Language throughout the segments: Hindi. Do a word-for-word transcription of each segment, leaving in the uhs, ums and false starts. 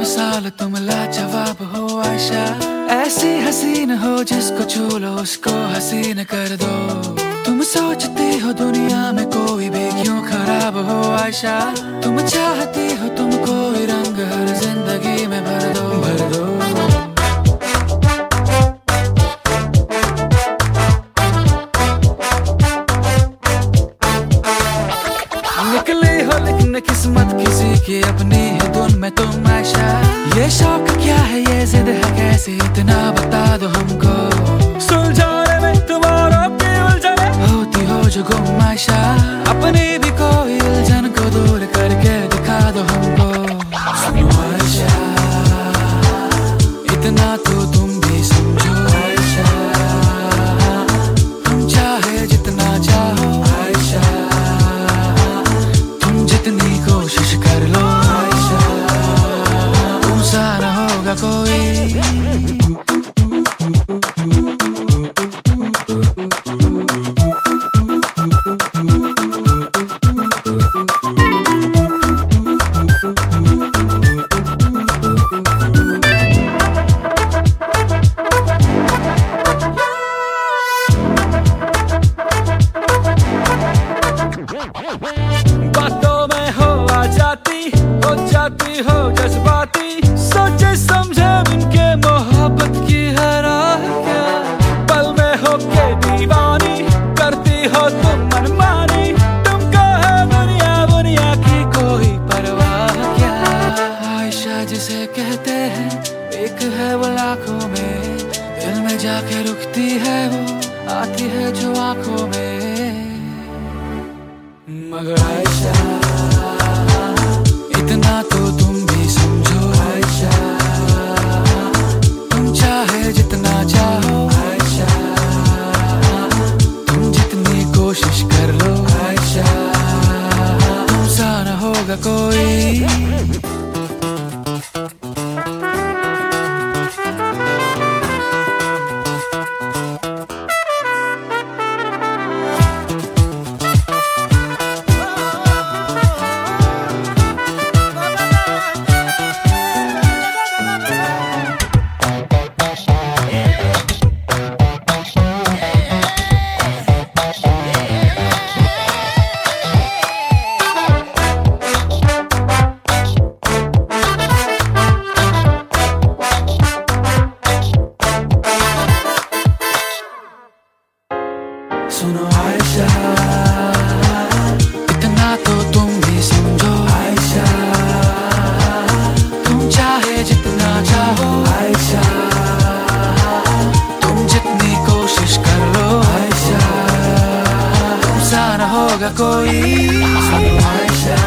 मिसाल तुम लाजवाब हो आयशा, ऐसी हसीन हो जिसको छू लो उसको हसीन कर दो। तुम सोचती हो दुनिया में कोई भी क्यों खराब हो आयशा, तुम चाहती हो तुम कोई रंग हर जिंदगी में भर दो भर दो। निकली हो लेकिन किस्मत किसी की अपनी है धुन में तुम आयशा, ये शौक क्या है ये जिद है कैसे इतना बता दो हमको। सुलझाने में तुम्हारा की उलझने होती हो जो गुम आयशा, अपनी भी कोई उलझन को दूर करके दिखा दो हमको। सुनो आयशा इतना तो तुम भी समझो आयशा, तुम चाहे जितना चाहो आयशा, तुम जितनी कोशिश कर लो आयशा, तुमसा न होगा कोई। बातों में हो आ जाती हो जाती हो जज्बाती, सोचे समझे उनके मोहब्बत की हर राह क्या, पल में हो के दीवानी करती हो तुम मनमानी, तुमको है दुनिया दुनिया की कोई परवाह क्या। आयशा जिसे कहते हैं एक है वो लाखों में, दिल में जाके रुकती है वो आती है जो आंखों में। मगर आयशा इतना तो तुम भी समझो आयशा, तुम चाहे जितना चाहो आयशा, तुम जितनी कोशिश कर लो आयशा, तुमसा न होगा कोई। सुनो आयशा इतना तो तुम भी समझो आयशा, तुम चाहे जितना चाहो आयशा, तुम जितनी कोशिश कर लो आयशा, तुमसा न होगा कोई। सुनो आयशा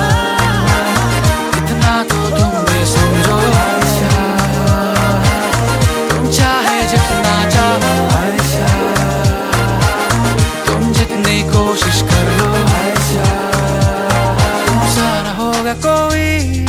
इतना तो तुम भी समझो आयशा, तुम चाहे जितना चाहो आयशा, कोशिश कर लो आयशा, तुमसा न होगा कोई।